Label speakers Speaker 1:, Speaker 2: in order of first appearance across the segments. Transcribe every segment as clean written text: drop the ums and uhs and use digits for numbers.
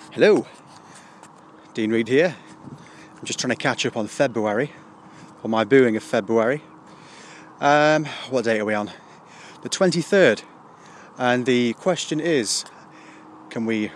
Speaker 1: Hello, Dean Reed here. I'm just trying to catch up on February, on my booing of February. What date are we on? The 23rd. And the question is, can we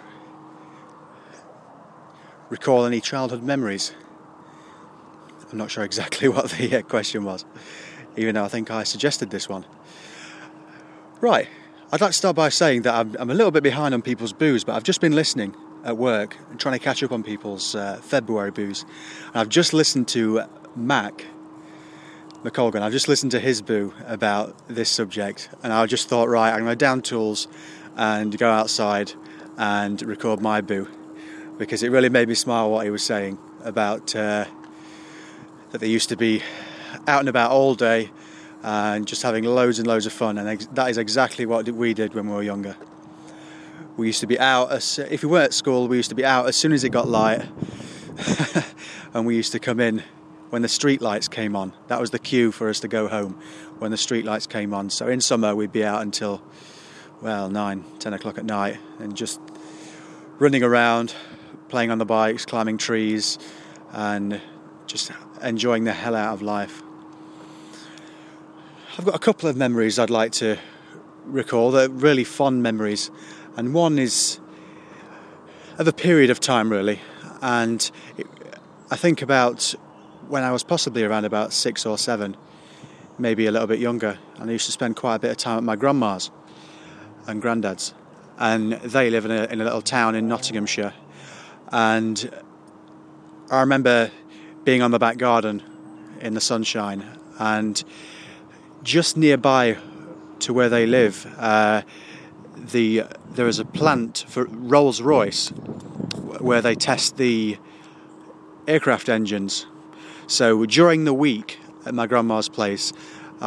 Speaker 1: recall any childhood memories? I'm not sure exactly what the question was, even though I think I suggested this one. Right, I'd like to start by saying that I'm a little bit behind on people's boos, but I've just been listening at work and trying to catch up on people's February boos. And I've just listened to Mac McColgan. I've just listened to his boo about this subject, and I just thought, right, I'm going to down tools and go outside and record my boo, because it really made me smile what he was saying about that they used to be out and about all day and just having loads and loads of fun, and that is exactly what we did when we were younger. We used to be out, if we weren't at school, we used to be out as soon as it got light and we used to come in when the street lights came on. That was the cue for us to go home, when the street lights came on. So in summer we'd be out until, 9, 10 o'clock at night, and just running around, playing on the bikes, climbing trees, and just enjoying the hell out of life. I've got a couple of memories I'd like to recall. They're really fond memories. And one is of a period of time, really. And I think about when I was possibly around about 6 or 7, maybe a little bit younger. And I used to spend quite a bit of time at my grandma's and granddad's. And they live in a little town in Nottinghamshire. And I remember being on the back garden in the sunshine. And just nearby to where they live, there is a plant for Rolls-Royce where they test the aircraft engines. So during the week at my grandma's place, I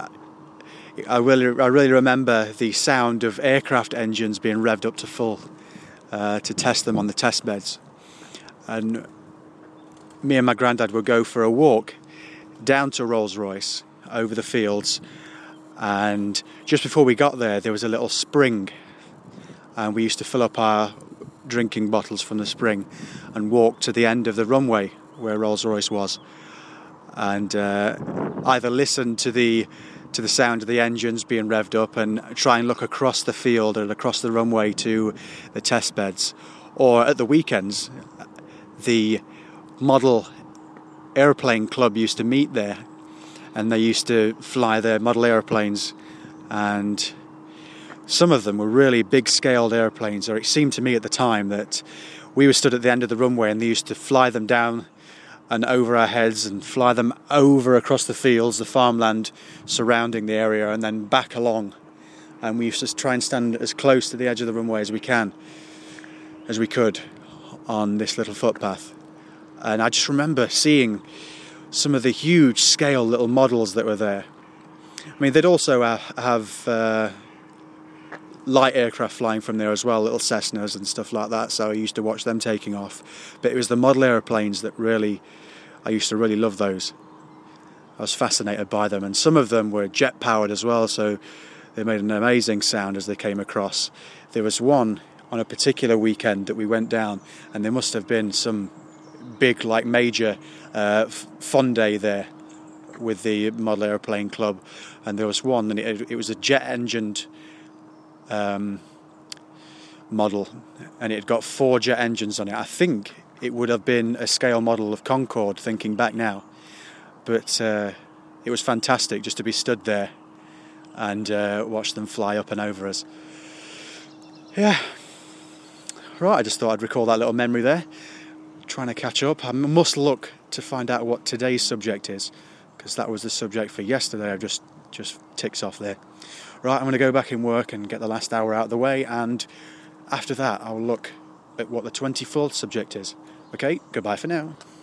Speaker 1: really remember the sound of aircraft engines being revved up to full to test them on the test beds. And me and my granddad would go for a walk down to Rolls-Royce over the fields, and just before we got there was a little spring, and we used to fill up our drinking bottles from the spring and walk to the end of the runway where Rolls-Royce was, and either listen to the sound of the engines being revved up and try and look across the field and across the runway to the test beds. Or at the weekends, the model airplane club used to meet there, and they used to fly their model airplanes, and some of them were really big-scaled airplanes, or it seemed to me at the time that we were stood at the end of the runway and they used to fly them down and over our heads and fly them over across the fields, the farmland surrounding the area, and then back along. And we used to try and stand as close to the edge of the runway as we could on this little footpath. And I just remember seeing some of the huge scale little models that were there. I mean, they'd also have light aircraft flying from there as well, little Cessnas and stuff like that, so I used to watch them taking off. But it was the model airplanes that I used to really love those. I was fascinated by them, and some of them were jet powered as well, so they made an amazing sound as they came across. There was one on a particular weekend that we went down, and there must have been some big, major fun day there with the model airplane club, and there was one, and it was a jet engined model, and it had got 4 jet engines on it. I think it would have been a scale model of Concorde, thinking back now, but it was fantastic just to be stood there and watch them fly up and over us. Yeah, right, I just thought I'd recall that little memory there. Trying to catch up. I must look to find out what today's subject is, because that was the subject for yesterday. I've just ticks off there. Right, I'm going to go back in work and get the last hour out of the way, and after that I'll look at what the 24th subject is. Okay, goodbye for now.